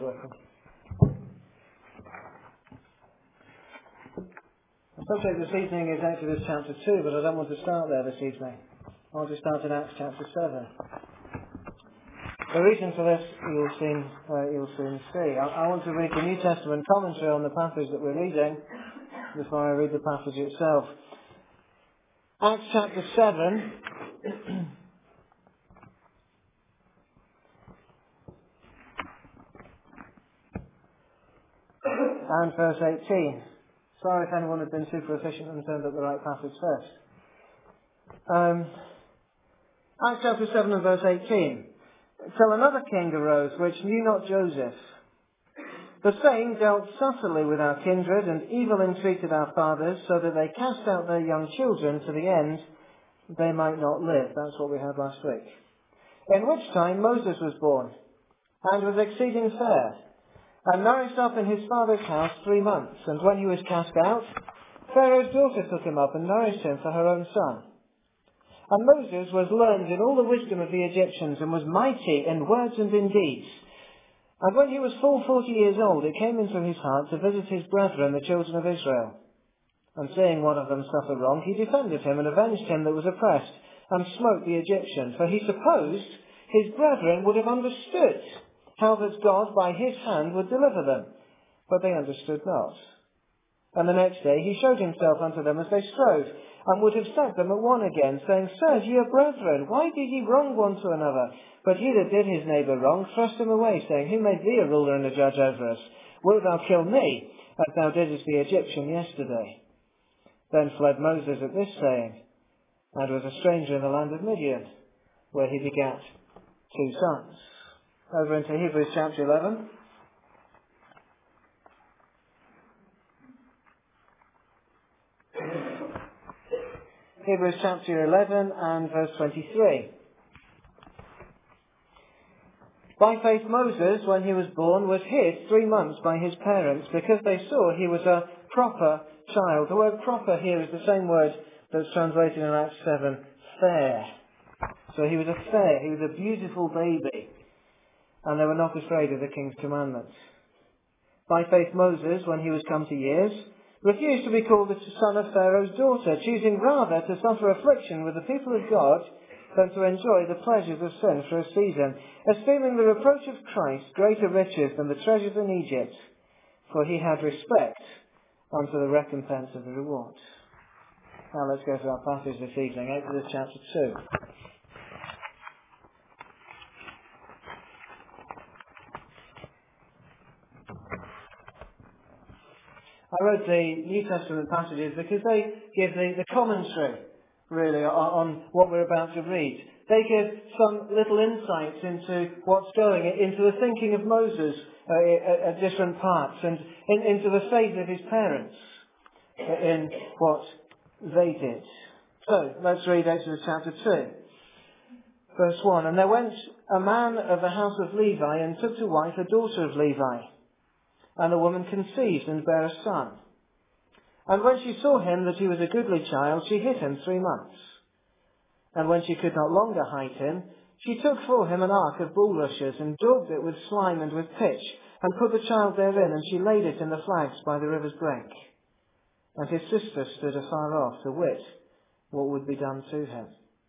working. The subject this evening is Exodus chapter 2, but I don't want to start there this evening. I want to start in Acts chapter 7. The reason for this you'll soon see. I want to read the New Testament commentary on the passage that we're reading before I read the passage itself. Acts chapter 7. And verse 18. Sorry if anyone had been super efficient and turned up the right passage first. Acts chapter 7 and verse 18. Till another king arose, which knew not Joseph. The same dealt subtly with our kindred, and evil entreated our fathers, so that they cast out their young children to the end they might not live. That's what we had last week. In which time Moses was born, and was exceeding fair, and nourished up in his father's house 3 months. And when he was cast out, Pharaoh's daughter took him up and nourished him for her own son. And Moses was learned in all the wisdom of the Egyptians, and was mighty in words and in deeds. And when he was full 40 years old, it came into his heart to visit his brethren, the children of Israel. And seeing one of them suffer wrong, he defended him and avenged him that was oppressed, and smote the Egyptian. For he supposed his brethren would have understood how that God by his hand would deliver them. But they understood not. And the next day he showed himself unto them as they strove, and would have set them at one again, saying, Sirs, ye are brethren, why do ye wrong one to another? But he that did his neighbour wrong thrust him away, saying, Who made thee a ruler and a judge over us? Wilt thou kill me, as thou didst the Egyptian yesterday? Then fled Moses at this saying, and was a stranger in the land of Midian, where he begat 2 sons. Over into Hebrews chapter 11. Hebrews chapter 11 and verse 23. By faith Moses, when he was born, was hid 3 months by his parents, because they saw he was a proper child. The word proper here is the same word that's translated in Acts 7, fair. So he was a beautiful baby, and they were not afraid of the king's commandments. By faith Moses, when he was come to years, refused to be called the son of Pharaoh's daughter, choosing rather to suffer affliction with the people of God than to enjoy the pleasures of sin for a season, esteeming the reproach of Christ greater riches than the treasures in Egypt, for he had respect unto the recompense of the reward. Now let's go to our passage this evening, Exodus chapter 2. I wrote the New Testament passages because they give the commentary, really, on what we're about to read. They give some little insights into what's going, into the thinking of Moses at different parts, and into the faith of his parents in what they did. So, let's read Exodus chapter 2, verse 1. And there went a man of the house of Levi, and took to wife a daughter of Levi. And the woman conceived and bare a son. And when she saw him that he was a goodly child, she hid him 3 months. And when she could not longer hide him, she took for him an ark of bulrushes, and daubed it with slime and with pitch, and put the child therein, and she laid it in the flags by the river's brink. And his sister stood afar off, to wit what would be done to him.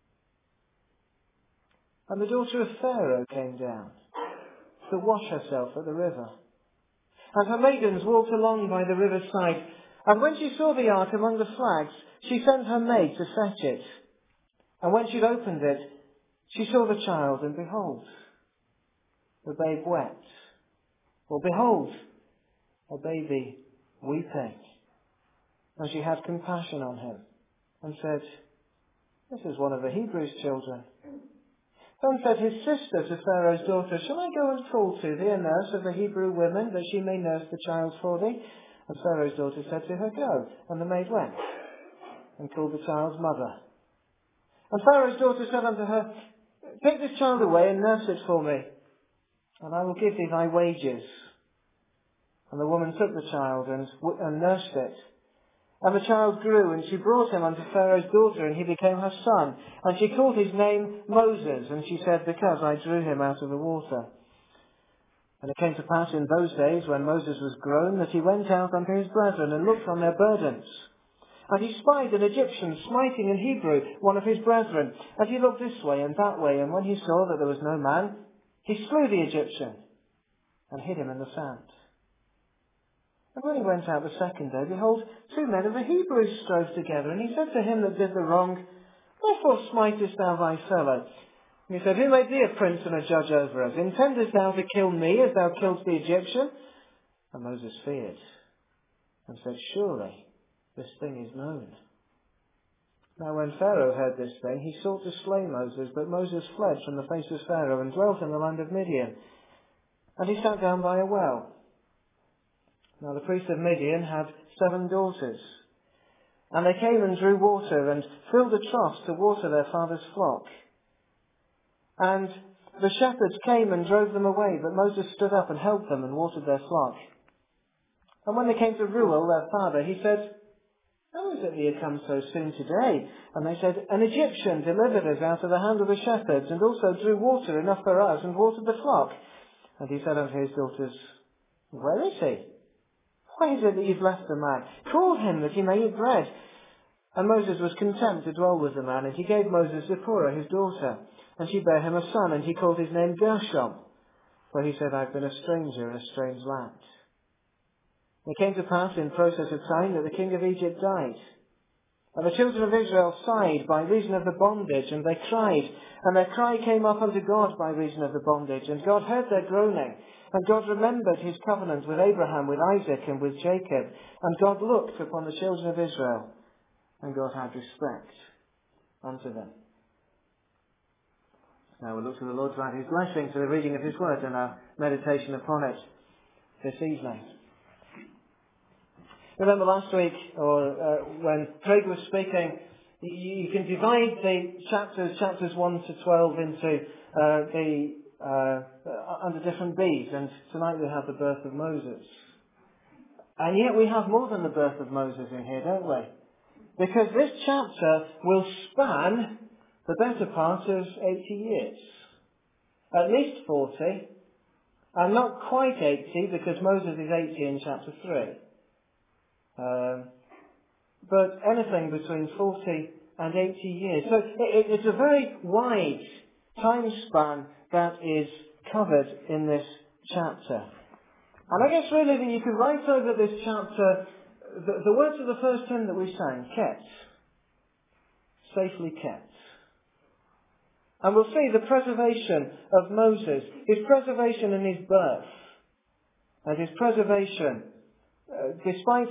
And the daughter of Pharaoh came down to wash herself at the river. And her maidens walked along by the river's side. And when she saw the ark among the flags, she sent her maid to fetch it. And when she'd opened it, she saw the child, and behold, the babe wept. Or behold, a baby weeping. And she had compassion on him, and said, This is one of the Hebrews' children. Then said his sister to Pharaoh's daughter, Shall I go and call to thee a nurse of the Hebrew women, that she may nurse the child for thee? And Pharaoh's daughter said to her, Go. And the maid went, and called the child's mother. And Pharaoh's daughter said unto her, Take this child away, and nurse it for me, and I will give thee thy wages. And the woman took the child, and nursed it. And the child grew, and she brought him unto Pharaoh's daughter, and he became her son. And she called his name Moses, and she said, Because I drew him out of the water. And it came to pass in those days, when Moses was grown, that he went out unto his brethren, and looked on their burdens. And he spied an Egyptian smiting an Hebrew, one of his brethren. And he looked this way and that way, and when he saw that there was no man, he slew the Egyptian, and hid him in the sand. And when he went out the second day, behold, 2 men of the Hebrews strove together. And he said to him that did the wrong, Wherefore smitest thou thy fellow? And he said, Who made thee a prince and a judge over us? Intendest thou to kill me as thou killedst the Egyptian? And Moses feared, and said, Surely this thing is known. Now when Pharaoh heard this thing, he sought to slay Moses, but Moses fled from the face of Pharaoh, and dwelt in the land of Midian. And he sat down by a well. Now the priest of Midian had 7 daughters. And they came and drew water, and filled the troughs to water their father's flock. And the shepherds came and drove them away, but Moses stood up and helped them and watered their flock. And when they came to Reuel, their father, he said, How is it that you come so soon today? And they said, An Egyptian delivered us out of the hand of the shepherds, and also drew water enough for us, and watered the flock. And he said unto his daughters, Where is he? Why is it that you've left the man? Call him, that he may eat bread. And Moses was content to dwell with the man, and he gave Moses Zipporah his daughter. And she bare him a son, and he called his name Gershom. For he said, I've been a stranger in a strange land. It came to pass in process of time that the king of Egypt died. And the children of Israel sighed by reason of the bondage, and they cried. And their cry came up unto God by reason of the bondage. And God heard their groaning. And God remembered his covenant with Abraham, with Isaac, and with Jacob. And God looked upon the children of Israel, and God had respect unto them. Now we'll look to the Lord to add his blessing to the reading of his word and our meditation upon it this evening. Remember last week, when Craig was speaking, you can divide the chapters 1 to 12 into under different B's, and tonight we have the birth of Moses. And yet we have more than the birth of Moses in here, don't we? Because this chapter will span the better part of 80 years. At least 40, and not quite 80, because Moses is 80 in chapter 3. But anything between 40 and 80 years. So it's a very wide time span that is covered in this chapter. And I guess really that you could write over this chapter the words of the first hymn that we sang, kept. Safely kept. And we'll see the preservation of Moses, his preservation in his birth, and his preservation despite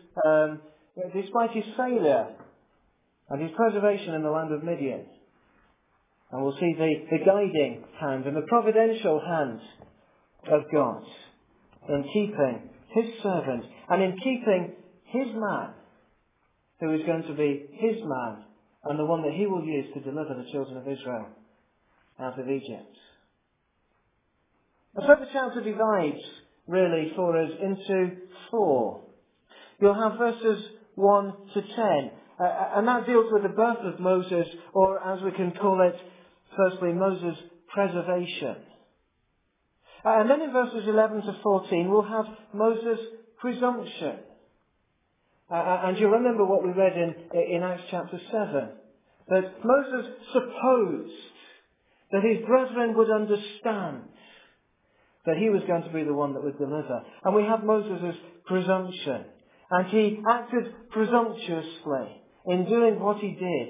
his failure, and his preservation in the land of Midian. And we'll see the guiding hand and the providential hand of God in keeping his servant and in keeping his man, who is going to be his man and the one that he will use to deliver the children of Israel out of Egypt. And so the chapter divides really for us into 4. You'll have verses 1 to 10, and that deals with the birth of Moses, or as we can call it, firstly, Moses' preservation. And then in verses 11 to 14, we'll have Moses' presumption. And you'll remember what we read in Acts chapter 7, that Moses supposed that his brethren would understand that he was going to be the one that would deliver. And we have Moses' presumption. And he acted presumptuously in doing what he did.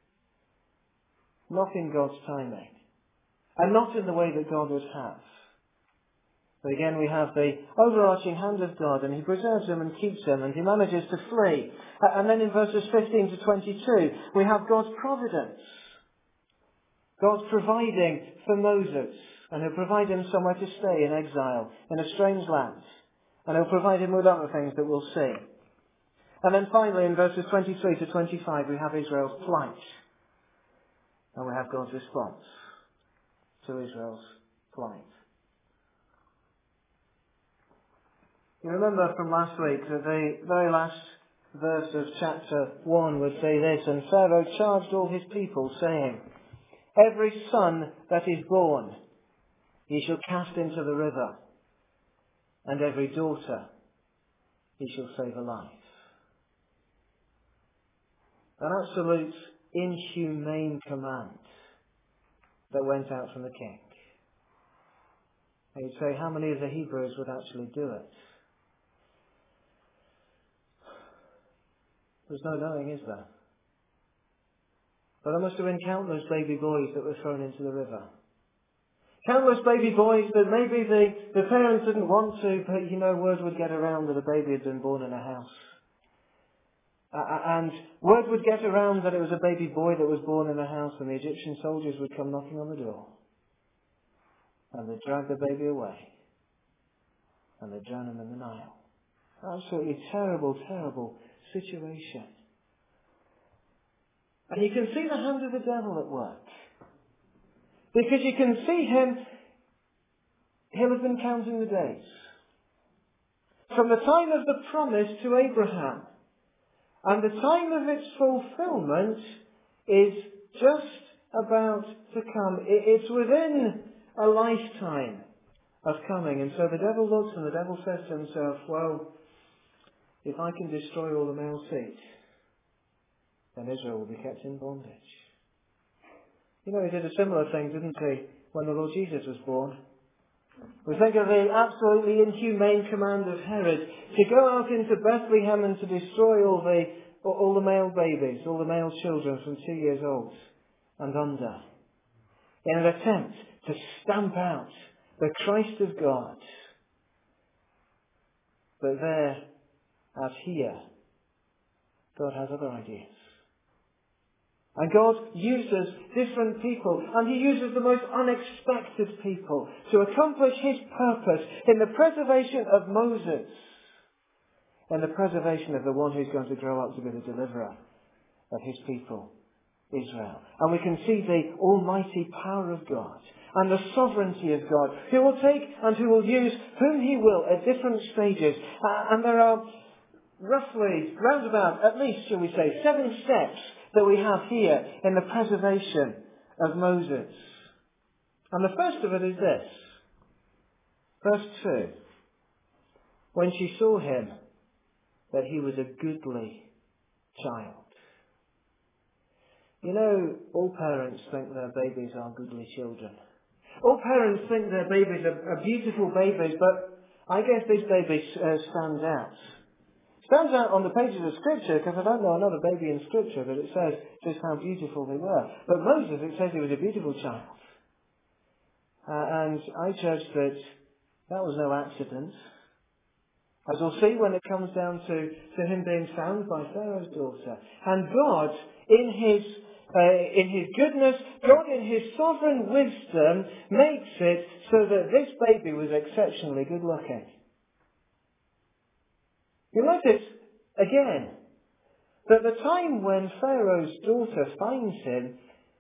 Not in God's timing. And not in the way that God would have. But again we have the overarching hand of God, and he preserves him and keeps him, and he manages to flee. And then in verses 15 to 22 we have God's providence. God's providing for Moses. And he'll provide him somewhere to stay in exile, in a strange land. And he'll provide him with other things that we'll see. And then finally in verses 23 to 25 we have Israel's plight. And we have God's response to Israel's plight. You remember from last week that the very last verse of chapter 1 would say this, and Pharaoh charged all his people, saying, Every son that is born ye shall cast into the river, and every daughter he shall save alive. An absolute inhumane command that went out from the king. And you'd say, how many of the Hebrews would actually do it? There's no knowing, is there? But there must have been countless baby boys that were thrown into the river. Countless baby boys that maybe the parents didn't want to, but word would get around that a baby had been born in a house. And word would get around that it was a baby boy that was born in a house, and the Egyptian soldiers would come knocking on the door. And they'd drag the baby away. And they'd drown him in the Nile. Absolutely terrible, terrible situation. And you can see the hand of the devil at work. Because you can see he'll have been counting the days. From the time of the promise to Abraham, and the time of its fulfillment is just about to come. It's within a lifetime of coming. And so the devil looks and the devil says to himself, well, if I can destroy all the male seed, then Israel will be kept in bondage. He did a similar thing, didn't he, when the Lord Jesus was born? We think of the absolutely inhumane command of Herod to go out into Bethlehem and to destroy all the male babies, all the male children from 2 years old and under, in an attempt to stamp out the Christ of God. But there, as here, God has other ideas. And God uses different people, and He uses the most unexpected people to accomplish His purpose in the preservation of Moses, and the preservation of the one who's going to grow up to be the deliverer of His people, Israel. And we can see the almighty power of God and the sovereignty of God, who will take and who will use whom He will at different stages. And there are roughly, roundabout, at least, shall we say, 7 steps that we have here in the preservation of Moses. And the first of it is this. Verse 2. When she saw him, that he was a goodly child. All parents think their babies are goodly children. All parents think their babies are beautiful babies, but I guess this baby stands out. Stands out on the pages of Scripture, because I don't know another baby in Scripture that it says just how beautiful they were. But Moses, it says he was a beautiful child. And I judge that was no accident. As we'll see when it comes down to him being found by Pharaoh's daughter. And God, in His goodness, God in His sovereign wisdom, makes it so that this baby was exceptionally good looking. You notice, again, that the time when Pharaoh's daughter finds him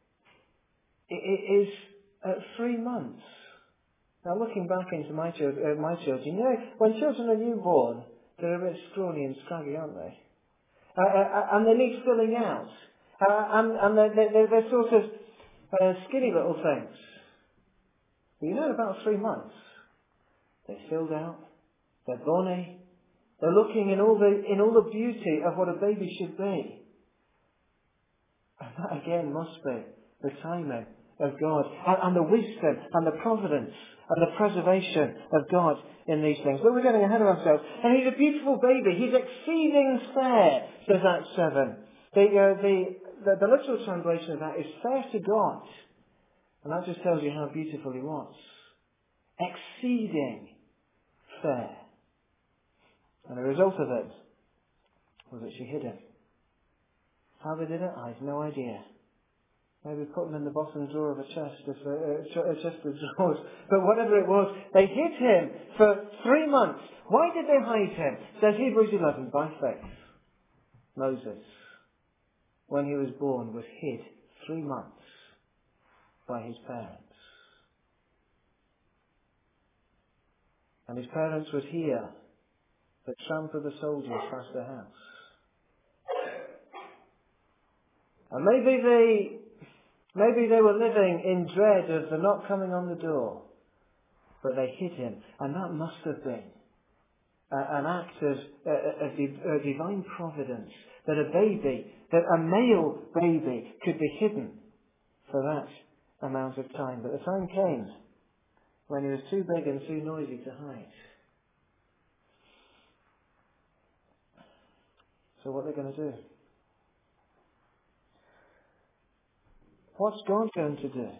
is at 3 months. Now, looking back into my children, when children are newborn, they're a bit scrawny and scraggy, aren't they? And they need filling out. And they're sort of skinny little things. But about 3 months, they're filled out, they're bonny, they're looking in all the beauty of what a baby should be. And that again must be the timing of God and the wisdom and the providence and the preservation of God in these things. But we're getting ahead of ourselves. And he's a beautiful baby. He's exceeding fair, says Acts 7. The literal translation of that is fair to God. And that just tells you how beautiful he was. Exceeding fair. And the result of it was that she hid him. How they did it, I have no idea. Maybe put him in the bottom drawer of a chest of drawers. But whatever it was, they hid him for 3 months. Why did they hide him? Says Hebrews 11, by faith. Moses, when he was born, was hid 3 months by his parents. And his parents would hear the tramp of the soldiers past the house. And maybe they were living in dread of the knock coming on the door. But they hid him. And that must have been an act of divine providence, that a baby, that a male baby could be hidden for that amount of time. But the time came when he was too big and too noisy to hide. So what are they going to do? What's God going to do?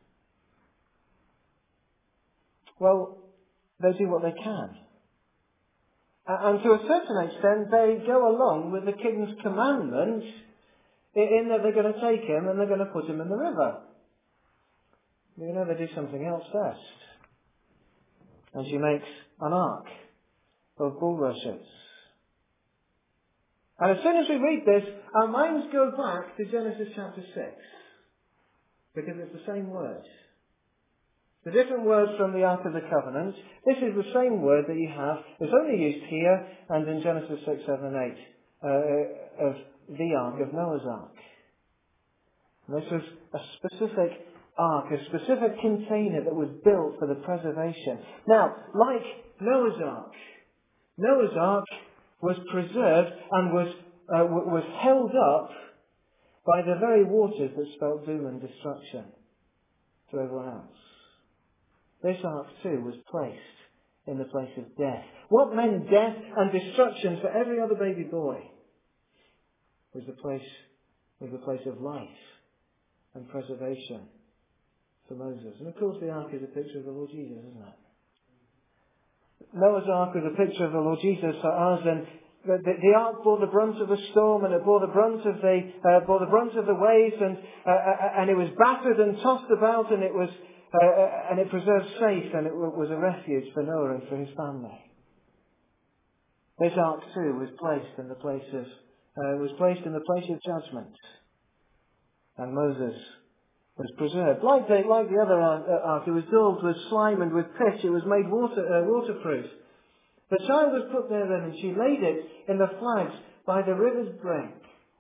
Well, they do what they can. And to a certain extent, they go along with the king's commandment in that they're going to take him and they're going to put him in the river. You know, they do something else first. And she makes an ark of bulrushes. And as soon as we read this, our minds go back to Genesis chapter 6. Because it's the same word. The different words from the Ark of the Covenant. This is the same word that you have. It's only used here and in Genesis 6, 7 and 8 of the Ark, of Noah's Ark. And this was a specific ark, a specific container that was built for the preservation. Now, like Noah's Ark was preserved and was held up by the very waters that spelt doom and destruction to everyone else. This ark too was placed in the place of death. What meant death and destruction for every other baby boy was the place of life and preservation for Moses. And of course the ark is a picture of the Lord Jesus, isn't it? Noah's ark was a picture of the Lord Jesus for us, and the ark bore the brunt of the storm, and it bore the brunt of the waves, and it was battered and tossed about, and it preserved safe, and it was a refuge for Noah and for his family. This ark too was placed in the place of judgment, and Moses was preserved. Like the other ark, it was daubed with slime and with pitch. It was made waterproof. The child was put therein, and she laid it in the flags by the river's brink.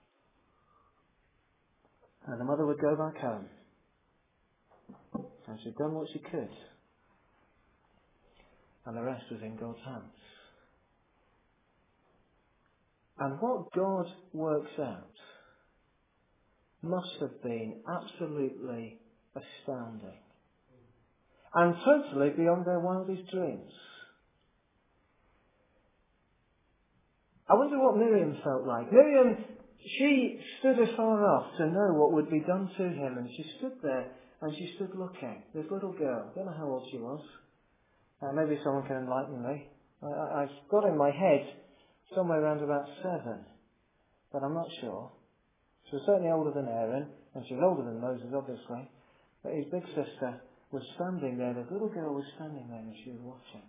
And the mother would go back home. And she'd done what she could. And the rest was in God's hands. And what God works out must have been absolutely astounding. And totally beyond their wildest dreams. I wonder what Miriam felt like. Miriam, she stood afar off to know what would be done to him, and she stood there and she stood looking. This little girl, I don't know how old she was. Maybe someone can enlighten me. I've got in my head somewhere around about 7, but I'm not sure. She was certainly older than Aaron, and she was older than Moses, obviously. But his big sister was standing there. The little girl was standing there, and she was watching.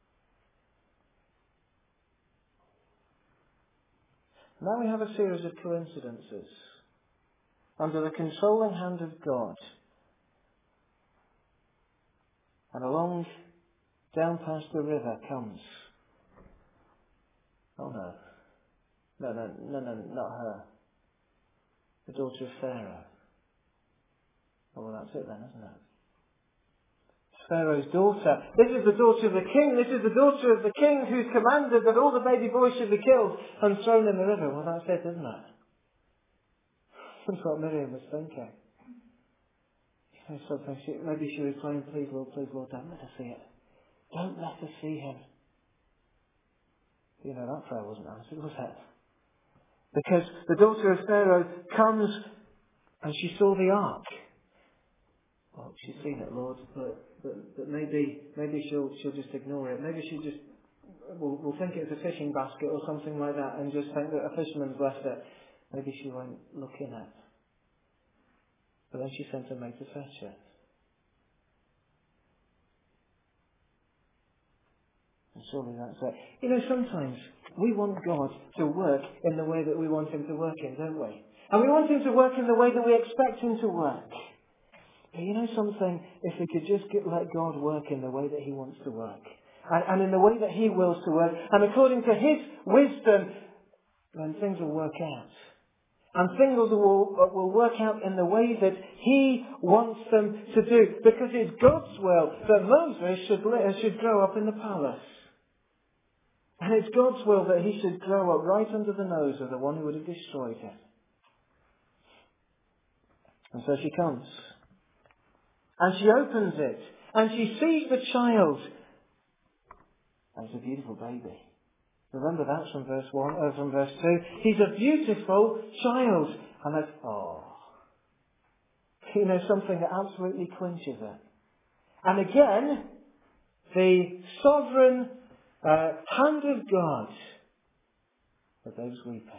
Now we have a series of coincidences under the controlling hand of God. And along, down past the river comes. Oh no. No, not her. The daughter of Pharaoh. Oh, well, that's it then, isn't it? Pharaoh's daughter. This is the daughter of the king. This is the daughter of the king who's commanded that all the baby boys should be killed and thrown in the river. Well, that's it, isn't it? That's what Miriam was thinking. You know, something maybe she was praying, please Lord, don't let her see it. Don't let her see him. You know, that prayer wasn't answered, was it? Because the daughter of Pharaoh comes and she saw the ark. Well, she's seen it, Lord, but maybe she'll just ignore it. Maybe she'll just will think it's a fishing basket or something like that, and just think that a fisherman's left it. Maybe she won't look in it. But then she sent her maid to fetch it. And surely that's it. You know, sometimes we want God to work in the way that we want him to work in, don't we? And we want him to work in the way that we expect him to work. But you know something? If we could just let God work in the way that he wants to work. And in the way that he wills to work. And according to his wisdom, then things will work out. And things will work out in the way that he wants them to do. Because it's God's will that Moses should grow up in the palace. And it's God's will that he should grow up right under the nose of the one who would have destroyed him. And so she comes. And she opens it. And she sees the child. And it's a beautiful baby. Remember that from from verse 2. He's a beautiful child. And that's, something that absolutely quenches it. And again, the sovereign hand of God, the babe's weeping.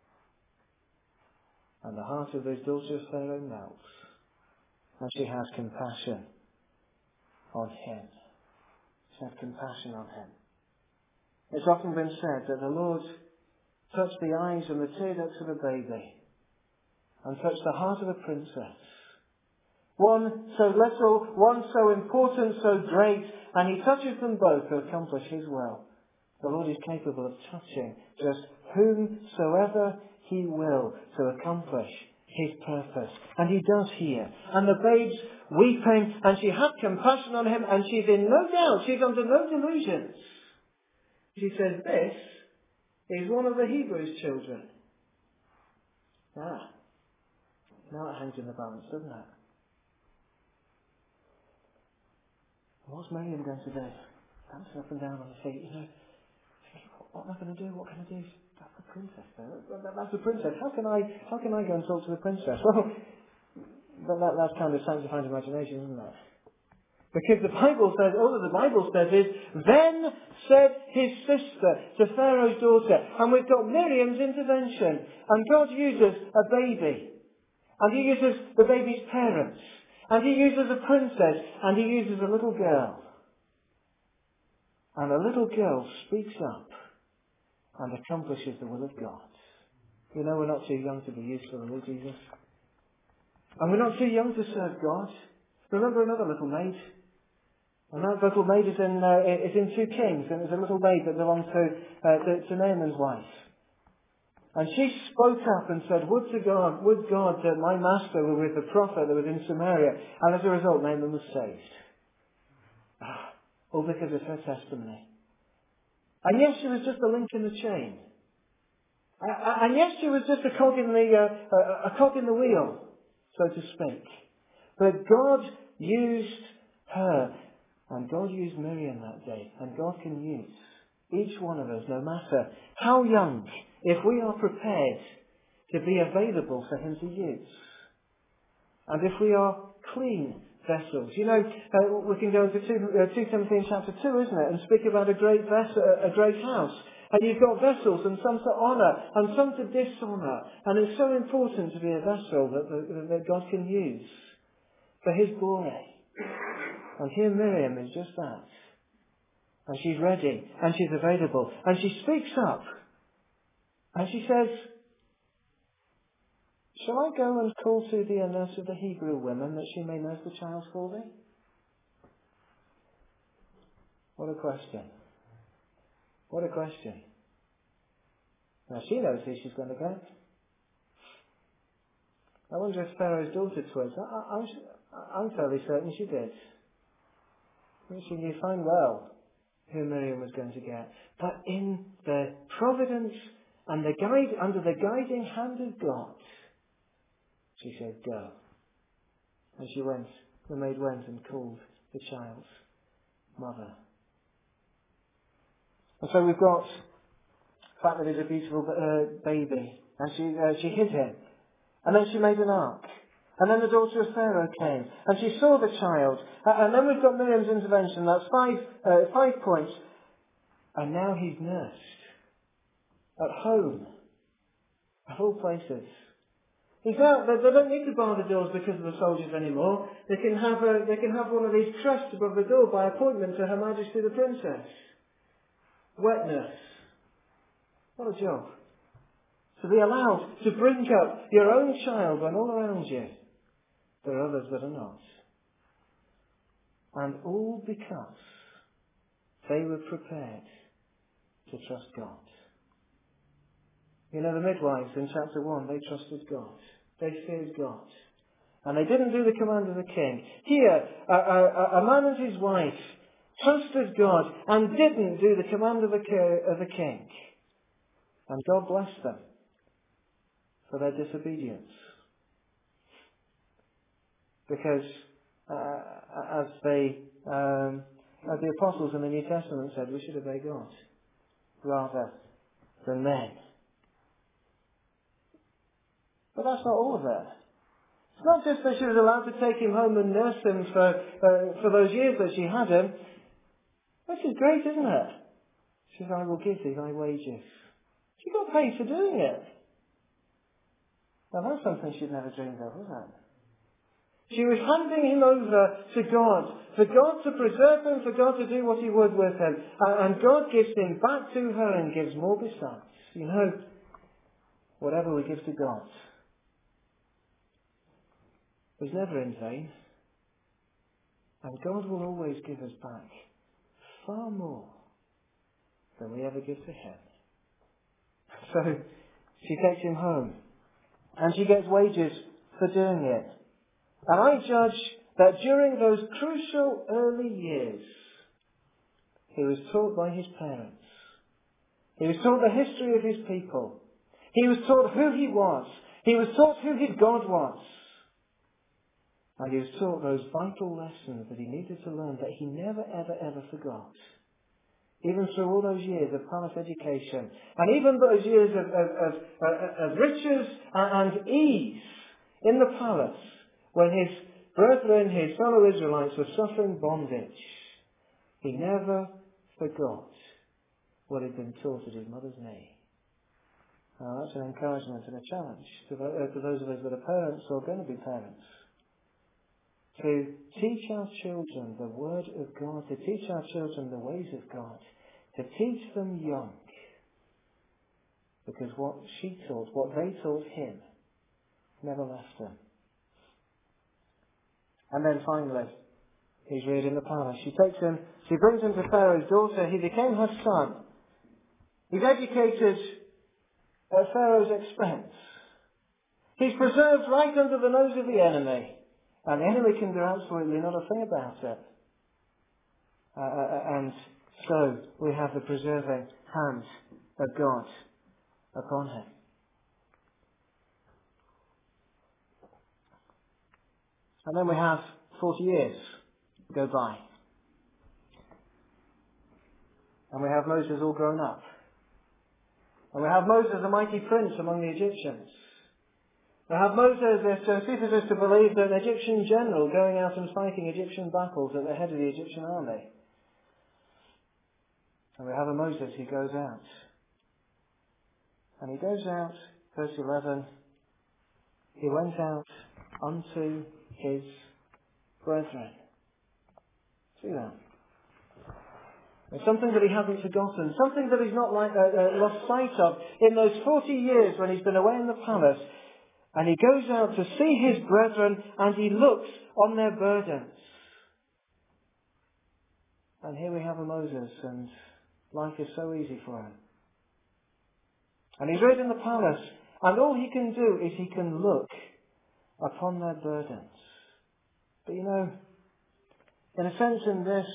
And the heart of this daughter of Pharaoh melts. And she has compassion on him. She has compassion on him. It's often been said that the Lord touched the eyes and the tear ducts of a baby and touched the heart of a princess. One so little, one so important, so great, and he touches them both to accomplish his will. The Lord is capable of touching just whomsoever he will to accomplish his purpose. And he does here. And the babe's weeping, and she had compassion on him, and she's in no doubt, she's under no delusions. She says, this is one of the Hebrews' children. Now it hangs in the balance, doesn't it? What's Miriam going to do? Dancing up and down on her feet, thinking, what am I going to do? What can I do? That's the princess there. That's the princess. How can I go and talk to the princess? Well, that's kind of sanctified imagination, isn't it? Because the Bible says, all that the Bible says is, then said his sister to Pharaoh's daughter, and we've got Miriam's intervention, and God uses a baby, and he uses the baby's parents, and he uses a princess, and he uses a little girl. And a little girl speaks up and accomplishes the will of God. We're not too young to be used for the Lord Jesus. And we're not too young to serve God. Remember another little maid? And that little maid is in 2 Kings, and it was a little maid that belonged to Naaman's wife. And she spoke up and said, would God that my master were with the prophet that was in Samaria. And as a result, Naaman was saved. All because of her testimony. And yes, she was just a link in the chain. And yes, she was just a cog in the wheel, so to speak. But God used her. And God used Miriam that day. And God can use each one of us, no matter how young, if we are prepared to be available for him to use. And if we are clean vessels. We can go into 2 Timothy in chapter 2, isn't it? And speak about a great vessel, a great house. And you've got vessels, and some to honour, and some to dishonour. And it's so important to be a vessel that God can use for his glory. And here Miriam is just that. And she's ready, and she's available, and she speaks up. And she says, shall I go and call to thee a nurse of the Hebrew women, that she may nurse the child for thee? What a question. What a question. Now she knows who she's going to get. I wonder if Pharaoh's daughter twigs. I'm fairly certain she did. She knew fine well who Miriam was going to get. But in the providence and under the guiding hand of God, she said, go. And she went, the maid went and called the child's mother. And so we've got the fact that he's a beautiful baby. And she hid him. And then she made an ark. And then the daughter of Pharaoh came. And she saw the child. And then we've got Miriam's intervention. That's 5 points. And now he's nursed. At home. Of all places. He's out. They don't need to bar the doors because of the soldiers anymore. They can have one of these crests above the door by appointment to Her Majesty the Princess. Wet nurse. What a job. To be allowed to bring up your own child when all around you there are others that are not. And all because they were prepared to trust God. The midwives in chapter 1, they trusted God. They feared God. And they didn't do the command of the king. Here, a man and his wife trusted God, and didn't do the command of the king. And God blessed them for their disobedience. Because as the apostles in the New Testament said, we should obey God rather than men. But that's not all of it. It's not just that she was allowed to take him home and nurse him for those years that she had him. This is great, isn't it? She says, I will give thee thy wages. She got paid for doing it. Now that's something she'd never dreamed of, was it? She was handing him over to God, for God to preserve him, for God to do what he would with him. And God gives him back to her and gives more besides. You know, whatever we give to God is never in vain. And God will always give us back far more than we ever give to him. So she takes him home. And she gets wages for doing it. And I judge that during those crucial early years, he was taught by his parents. He was taught the history of his people. He was taught who he was. He was taught who his God was. And he was taught those vital lessons that he needed to learn that he never, ever, ever forgot. Even through all those years of palace education. And even those years of riches and ease in the palace. When his brethren, his fellow Israelites, were suffering bondage, he never forgot what had been taught at his mother's knee. Now that's an encouragement and a challenge to those of us that are parents or going to be parents. To teach our children the Word of God, to teach our children the ways of God, to teach them young. Because what she taught, what they taught him, never left them. And then finally, he's reared in the palace. She brings him to Pharaoh's daughter. He became her son. He's educated at Pharaoh's expense. He's preserved right under the nose of the enemy. And the enemy can do absolutely not a thing about it. And so we have the preserving hand of God upon him. And then we have 40 years go by. And we have Moses all grown up. And we have Moses, a mighty prince among the Egyptians. We have Moses, if Josephus is to believe, an Egyptian general going out and fighting Egyptian battles at the head of the Egyptian army. And we have a Moses who goes out. And he goes out, verse 11, he went out unto his brethren. See that? There's something that he hasn't forgotten, something that he's not lost sight of in those 40 years when he's been away in the palace. And he goes out to see his brethren and he looks on their burdens. And here we have a Moses, and life is so easy for him. And he's reared in the palace, and all he can do is he can look upon their burdens. But you know, in a sense in this,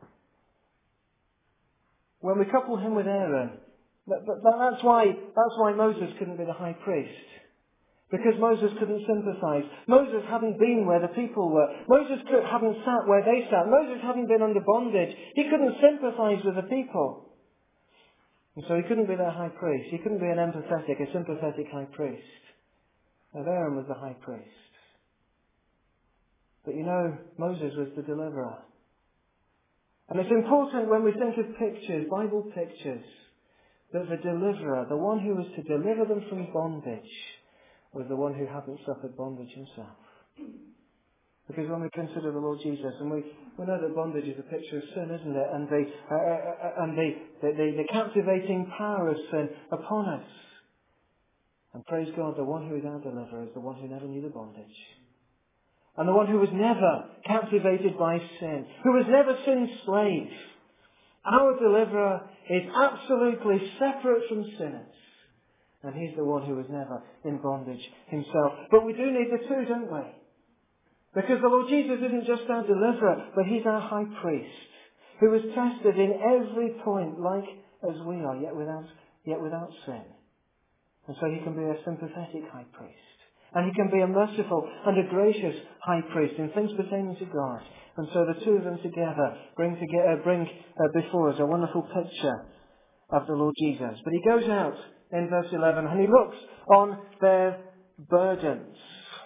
when we couple him with Aaron, that's why Moses couldn't be the high priest. Because Moses couldn't sympathise. Moses hadn't been where the people were. Moses hadn't sat where they sat. Moses hadn't been under bondage. He couldn't sympathise with the people. And so he couldn't be their high priest. He couldn't be a sympathetic high priest. And Aaron was the high priest. But you know, Moses was the deliverer. And it's important when we think of pictures, Bible pictures, that the deliverer, the one who was to deliver them from bondage, was the one who hadn't suffered bondage himself. Because when we consider the Lord Jesus, and we know that bondage is a picture of sin, isn't it? And the captivating power of sin upon us. And praise God, the one who is our deliverer is the one who never knew the bondage. And the one who was never captivated by sin, who was never sin's slave. Our deliverer is absolutely separate from sinners. And he's the one who was never in bondage himself. But we do need the two, don't we? Because the Lord Jesus isn't just our deliverer, but he's our high priest. who was tested in every point like as we are, yet without sin. And so he can be a sympathetic high priest. And he can be a merciful and a gracious high priest in things pertaining to God. And so the two of them together bring before us a wonderful picture of the Lord Jesus. But he goes out in verse 11 and he looks on their burdens.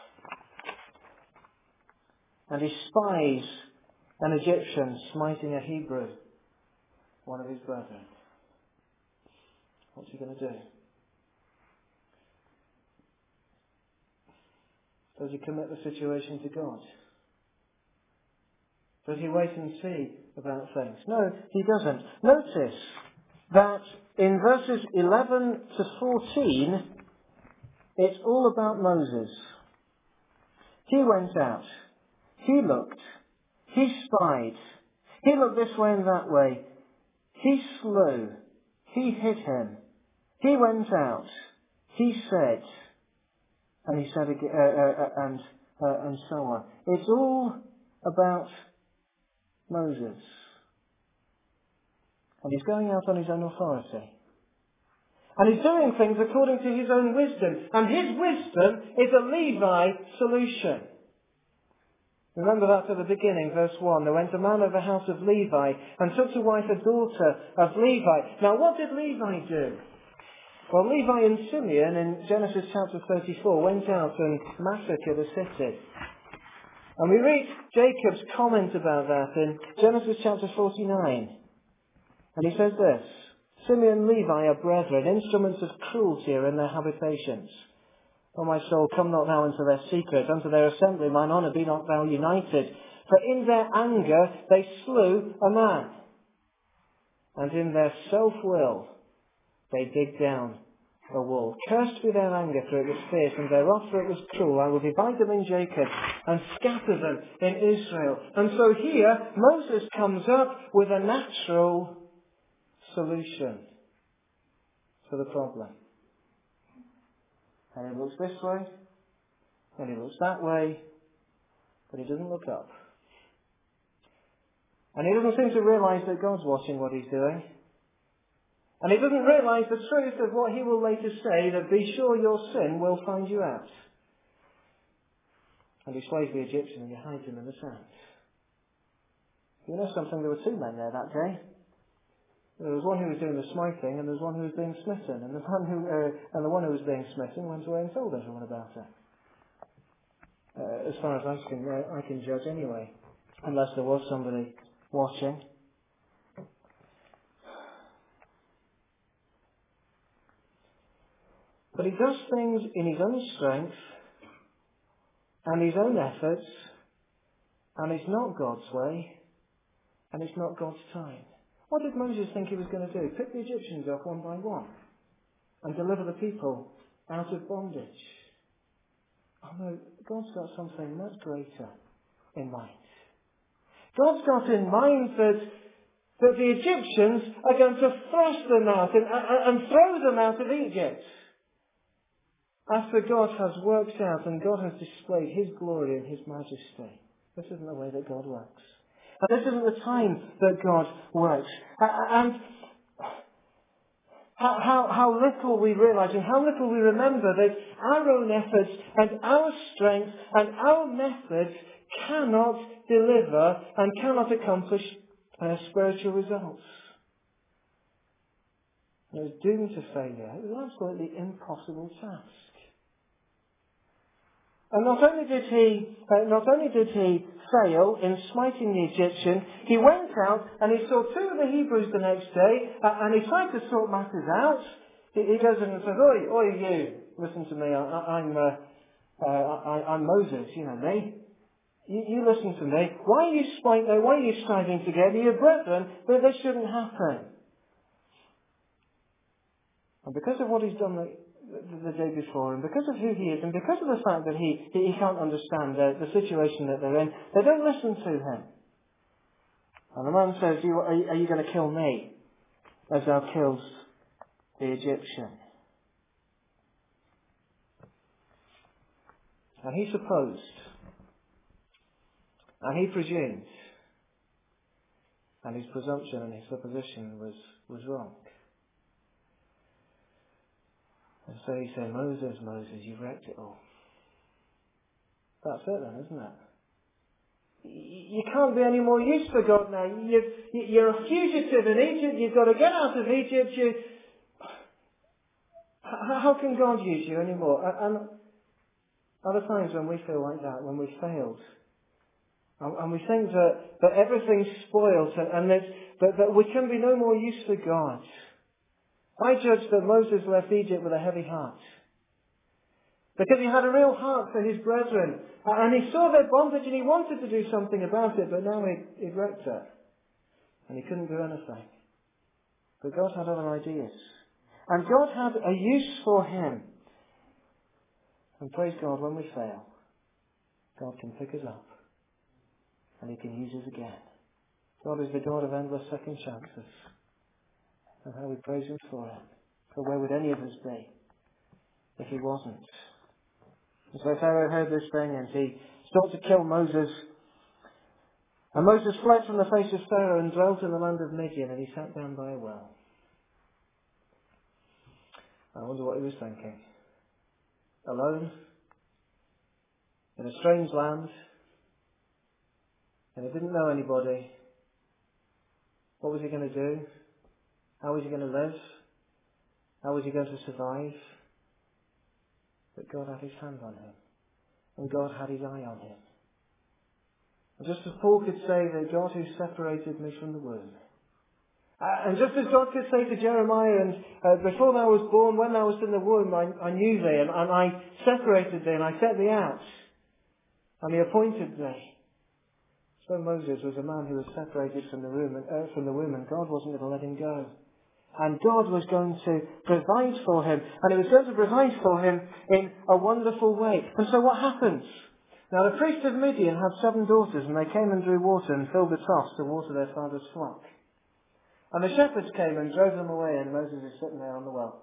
And he spies an Egyptian smiting a Hebrew, one of his brethren. What's he going to do? Does he commit the situation to God? Does he wait and see about things? No, he doesn't. Notice that in verses 11 to 14, it's all about Moses. He went out. He looked. He spied. He looked this way and that way. He slew. He hit him. He went out. He said. And he said again, and so on. It's all about Moses. And he's going out on his own authority. And he's doing things according to his own wisdom. And his wisdom is a Levi solution. Remember that at the beginning, verse 1. There went a man of the house of Levi and took to wife a daughter of Levi. Now what did Levi do? Well, Levi and Simeon in Genesis chapter 34 went out and massacred a city. And we read Jacob's comment about that in Genesis chapter 49. And he says this, Simeon and Levi are brethren, instruments of cruelty are in their habitations. O my soul, come not thou into their secret, unto their assembly mine honour be not thou united. For in their anger they slew a man, and in their self-will they dig down a wall. Cursed be their anger, for it was fierce, and their wrath, for it was cruel. I will divide them in Jacob, and scatter them in Israel. And so here, Moses comes up with a natural solution to the problem. And he looks this way, and he looks that way, but he doesn't look up. And he doesn't seem to realise that God's watching what he's doing. And he doesn't realise the truth of what he will later say, that be sure your sin will find you out. And he slays the Egyptian and he hides him in the sand. You know something? There were two men there that day. There was one who was doing the smiting, and there was one who was being smitten. And the one who was being smitten went away and told everyone about it. As far as I can judge anyway, unless there was somebody watching. But he does things in his own strength and his own efforts, and it's not God's way, and it's not God's time. What did Moses think he was going to do? Pick the Egyptians off one by one and deliver the people out of bondage? Oh no, God's got something much greater in mind. God's got in mind that the Egyptians are going to thrust them out and throw them out of Egypt. After God has worked out and God has displayed His glory and His majesty. This isn't the way that God works. And this isn't the time that God works. And how little we realise and how little we remember that our own efforts and our strength and our methods cannot deliver and cannot accomplish spiritual results. It was doomed to failure. It was an absolutely impossible task. And not only did he fail in smiting the Egyptian, he went out and he saw two of the Hebrews the next day, and he tried to sort matters out. He goes in and says, "Oi, you! Listen to me. I'm Moses. You know me. You listen to me. Why are you striving together? You're brethren, but this shouldn't happen." And because of what he's done the day before, and because of who he is, and because of the fact that he can't understand the situation that they're in, they don't listen to him. And the man says, are you going to kill me as thou killest the Egyptian? And he supposed, and he presumed, And his presumption and his supposition was wrong. And so he said, Moses, Moses, you've wrecked it all. That's it then, isn't it? You can't be any more use for God now. You're a fugitive in Egypt. You've got to get out of Egypt. How can God use you anymore? And other times when we feel like that, when we failed, and we think that everything's spoiled and that we can be no more use for God. I judge that Moses left Egypt with a heavy heart. Because he had a real heart for his brethren. And he saw their bondage and he wanted to do something about it, but now he'd wrecked it. And he couldn't do anything. But God had other ideas. And God had a use for him. And praise God, when we fail, God can pick us up. And he can use us again. God is the God of endless second chances. And how we praise him for it. For where would any of us be if he wasn't? And so Pharaoh heard this thing and he sought to kill Moses. And Moses fled from the face of Pharaoh and dwelt in the land of Midian, and he sat down by a well. I wonder what he was thinking. Alone, in a strange land, and he didn't know anybody. What was he going to do? How was he going to live? How was he going to survive? But God had his hand on him. And God had his eye on him. And just as Paul could say that God who separated me from the womb. And just as God could say to Jeremiah, and before thou was born, when thou was in the womb, I knew thee, and I separated thee, and I set thee out, and he appointed thee. So Moses was a man who was separated from the womb, and God wasn't going to let him go. And God was going to provide for him. And he was going to provide for him in a wonderful way. And so what happens? Now the priest of Midian had 7 daughters, and they came and drew water and filled the troughs to water their father's flock. And the shepherds came and drove them away, and Moses is sitting there on the well.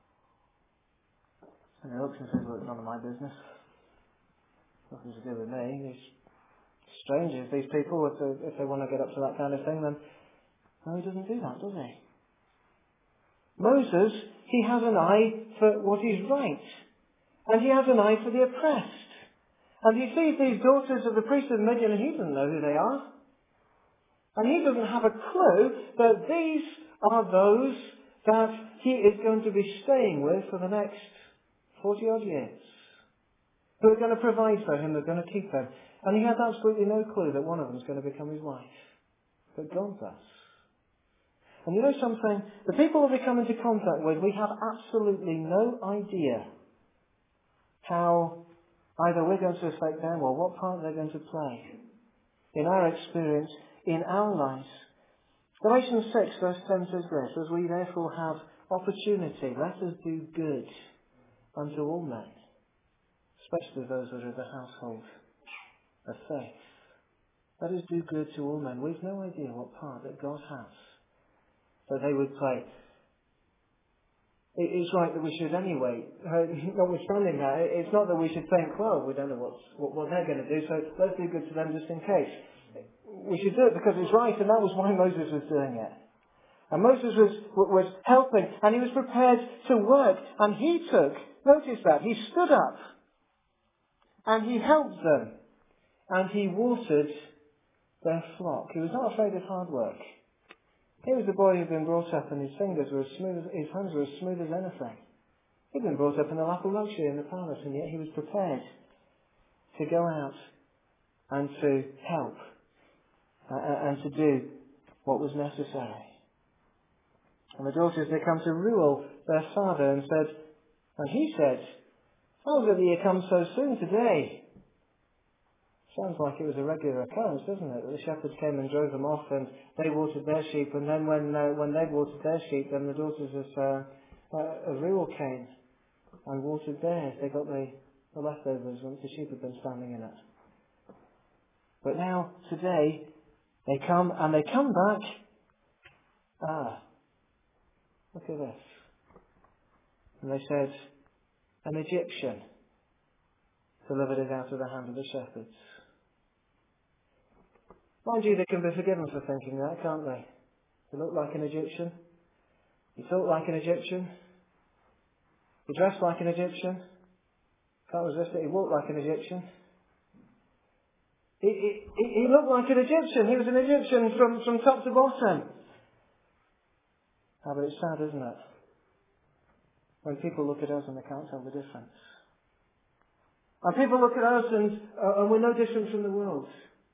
And he looks and says, well, it's none of my business. Nothing to do with me. These strangers, these people, if they want to get up to that kind of thing, then no, he doesn't do that, does he? Moses, he has an eye for what is right. And he has an eye for the oppressed. And he sees these daughters of the priest of Midian, and he doesn't know who they are. And he doesn't have a clue that these are those that he is going to be staying with for the next 40-odd years. Who are going to provide for him, they're going to keep him. And he has absolutely no clue that one of them is going to become his wife. But God does. And you know something? The people that we come into contact with, we have absolutely no idea how either we're going to affect them or what part they're going to play in our experience, in our lives. Galatians 6 verse 10 says this, as we therefore have opportunity, let us do good unto all men, especially those that are of the household of faith. Let us do good to all men. We've no idea what part that God has that they would play. It's right that we should anyway, notwithstanding that, it's not that we should think, well, we don't know what they're going to do, so let's do good to them just in case. We should do it because it's right, and that was why Moses was doing it. And Moses was helping, and he was prepared to work, and he took, notice that, he stood up, and he helped them, and he watered their flock. He was not afraid of hard work. He was a boy who'd been brought up and his fingers were as smooth, his hands were as smooth as anything. He'd been brought up in the lap of luxury in the palace, and yet he was prepared to go out and to help and to do what was necessary. And the daughters, they come to Reuel, their father, and he said, how is it that you come so soon today? Sounds like it was a regular occurrence, doesn't it? The shepherds came and drove them off, and they watered their sheep, and then when they watered their sheep, then the daughters of Reuel came and watered theirs. They got the leftovers once the sheep had been standing in it. But now, today, they come back. Look at this. And they said, an Egyptian delivered it out of the hand of the shepherds. Mind you, they can be forgiven for thinking that, can't they? He looked like an Egyptian. He thought like an Egyptian. He dressed like an Egyptian. Can't resist it. He walked like an Egyptian. He looked like an Egyptian. He was an Egyptian from top to bottom. But it's sad, isn't it? When people look at us and they can't tell the difference. And people look at us and we're no different from the world.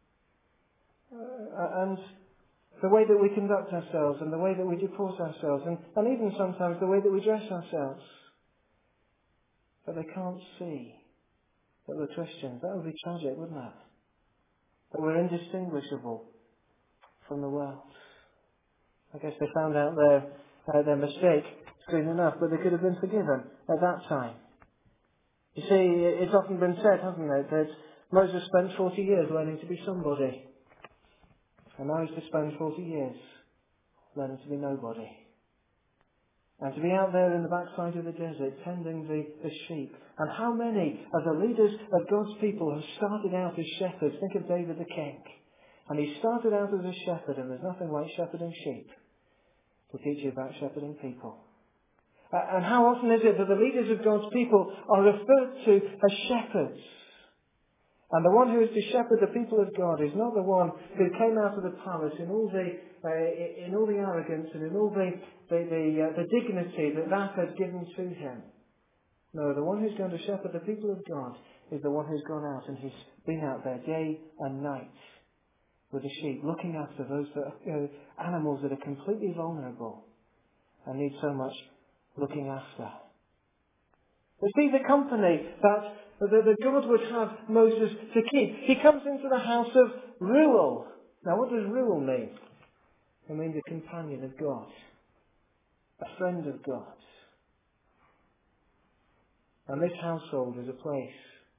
And the way that we conduct ourselves and the way that we deport ourselves and even sometimes the way that we dress ourselves. But they can't see that we're Christians. That would be tragic, wouldn't it? That we're indistinguishable from the world. I guess they found out their mistake soon enough, but they could have been forgiven at that time. You see, it's often been said, hasn't it, that Moses spent 40 years learning to be somebody. And now he's to spend 40 years learning to be nobody. And to be out there in the backside of the desert tending the sheep. And how many of the leaders of God's people have started out as shepherds? Think of David the king. And he started out as a shepherd, and there's nothing like shepherding sheep to teach you about shepherding people. And how often is it that the leaders of God's people are referred to as shepherds? And the one who is to shepherd the people of God is not the one who came out of the palace in all the arrogance and in all the dignity that had given to him. No, the one who's going to shepherd the people of God is the one who's gone out and he's been out there day and night with the sheep, looking after those animals that are completely vulnerable and need so much looking after. But see the company that God would have Moses to keep. He comes into the house of Reuel. Now what does Reuel mean? It means a companion of God. A friend of God. And this household is a place